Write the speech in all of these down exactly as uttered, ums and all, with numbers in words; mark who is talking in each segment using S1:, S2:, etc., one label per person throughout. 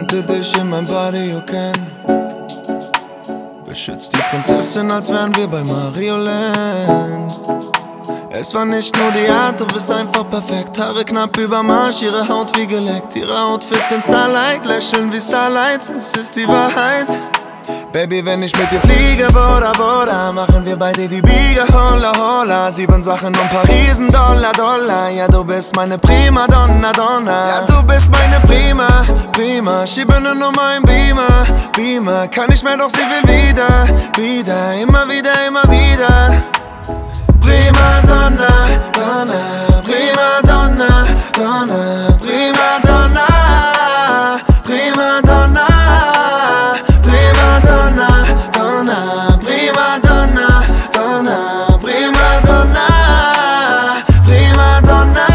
S1: Lernte dich in mein Body kennen. Beschützt die Prinzessin, als wären wir bei Mario Land. Es war nicht nur die Art, du bist einfach perfekt. Haare knapp überm Arsch, ihre Haut wie geleckt. Ihre Outfits sind Starlight, lächeln wie Starlights, es ist die Wahrheit. Baby, wenn ich mit dir fliege, Boda, Boda, machen wir beide die Biege, holla, holla. Sieben Sachen und paar Riesen, Dollar, Dollar. Ja, du bist meine Prima Donna, Donna. Ja, du bist meine Prima, Prima. Schiebe nur noch mein Beamer, Beamer. Kann nicht mehr, doch sie will wieder, wieder. Immer wieder, immer wieder. Prima Donna, Donna. Prima Donna, Donna. Prima Donna, Prima Donna. Prima Donna, Donna, Prima Donna, Donna, Prima Donna, Prima Donna.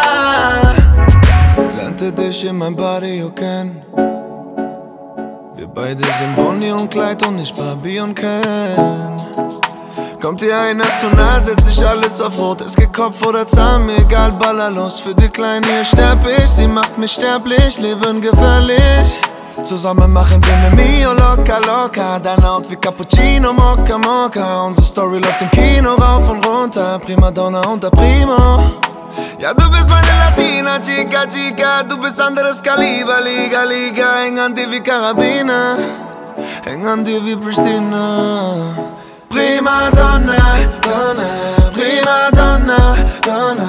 S1: Lernte dich in mein Body kennen. Wir beide sind Bonnie und Clyde und nicht Barbie und Ken. Kommt dir einer zu nah, setz ich alles auf Rot. Es geht Kopf oder Zahn, mir egal, baller los. Für die Kleine hier sterb ich, sie macht mich sterblich, Leben gefährlich. Zusammen machen wir ne Mio locker, locker. Deine Haut wie Cappuccino, Mokka, Mokka. Unsere Story läuft im Kino rauf und runter. Prima Donna und der Primo. Ja, du bist meine Latina, Chica, Chica. Du bist anderes Kaliber, Liga, Liga. Häng an dir wie Karabiner, häng an dir wie Pristina. Prima Donna, Donna, Prima Donna, Donna.